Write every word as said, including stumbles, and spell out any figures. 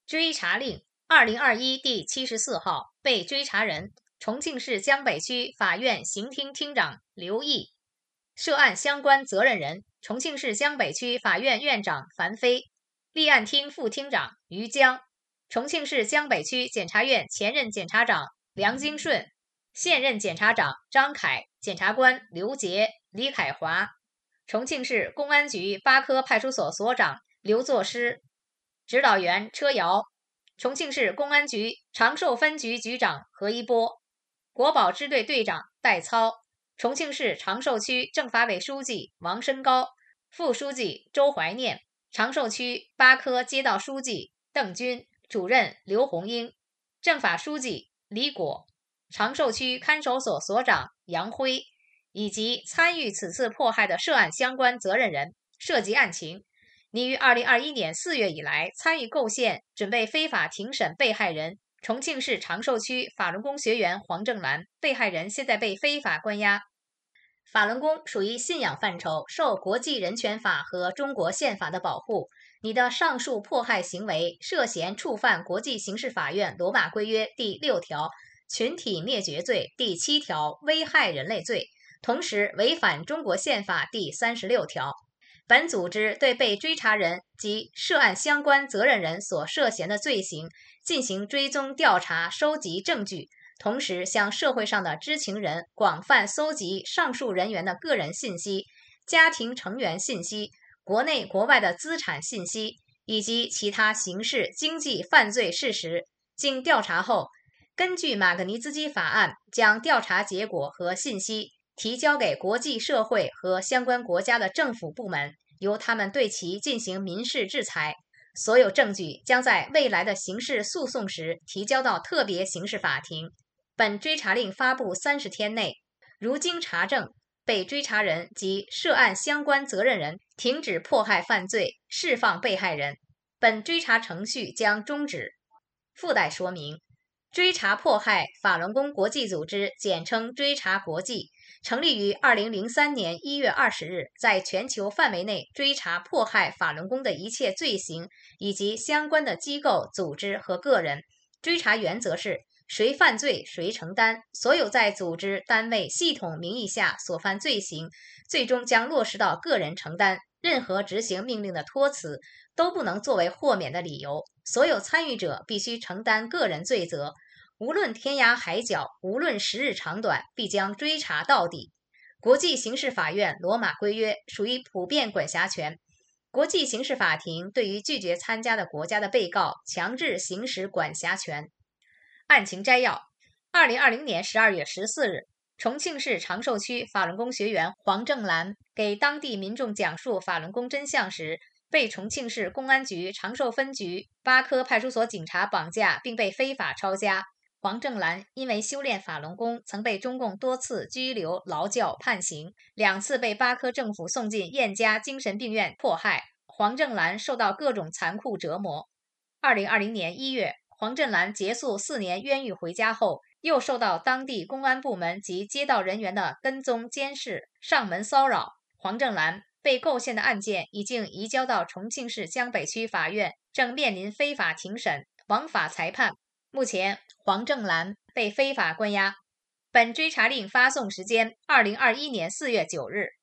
追查令二零二一第七十四号，被追查人重庆市江北区法院刑厅厅长刘毅，涉案相关责任人重庆市江北区法院院长樊飞，立案厅副厅长于江，重庆市江北区检察院前任检察长梁金顺，现任检察长张凯，检察官刘杰、李凯华，重庆市公安局八科派出所所长刘作师，指导员车瑶，重庆市公安局长寿分局局长何一波，国保支队队长戴操，重庆市长寿区政法委书记王申高，副书记周怀念，长寿区八科街道书记邓军，主任刘红英，政法书记李果，长寿区看守所所长杨辉，以及参与此次迫害的涉案相关责任人。涉及案情，拟于二零二一年四月以来参与构陷、准备非法庭审被害人重庆市长寿区法轮功学员黄正兰，被害人现在被非法关押。法轮功属于信仰范畴，受国际人权法和中国宪法的保护。你的上述迫害行为涉嫌触犯国际刑事法院罗马规约第六条群体灭绝罪、第七条危害人类罪，同时违反中国宪法第三十六条。本组织对被追查人及涉案相关责任人所涉嫌的罪行进行追踪调查，收集证据，同时向社会上的知情人广泛搜集上述人员的个人信息、家庭成员信息、国内国外的资产信息以及其他刑事经济犯罪事实。经调查后，根据马格尼兹基法案，将调查结果和信息提交给国际社会和相关国家的政府部门，由他们对其进行民事制裁。所有证据将在未来的刑事诉讼时提交到特别刑事法庭。本追查令发布三十天内，如经查证，被追查人及涉案相关责任人停止迫害犯罪，释放被害人，本追查程序将终止。附带说明：追查迫害法轮功国际组织，简称追查国际，成立于二零零三年一月二十日，在全球范围内追查迫害法轮功的一切罪行以及相关的机构、组织和个人。追查原则是谁犯罪谁承担，所有在组织、单位、系统名义下所犯罪行，最终将落实到个人承担。任何执行命令的托辞都不能作为豁免的理由，所有参与者必须承担个人罪责。无论天涯海角，无论时日长短，必将追查到底。国际刑事法院罗马规约属于普遍管辖权，国际刑事法庭对于拒绝参加的国家的被告强制行使管辖权。案情摘要：二零二零年十二月十四日，重庆市长寿区法轮功学员黄正兰给当地民众讲述法轮功真相时，被重庆市公安局长寿分局八科派出所警察绑架，并被非法抄家。黄正兰因为修炼法轮功，曾被中共多次拘留、劳教、判刑，两次被八科政府送进燕家精神病院迫害。黄正兰受到各种残酷折磨。二零二零年一月，黄正兰结束四年冤狱回家后，又受到当地公安部门及街道人员的跟踪监视、上门骚扰。黄正兰被构陷的案件已经移交到重庆市江北区法院，正面临非法庭审、枉法裁判。目前，黄正兰被非法关押。本追查令发送时间：二零二一年四月九日。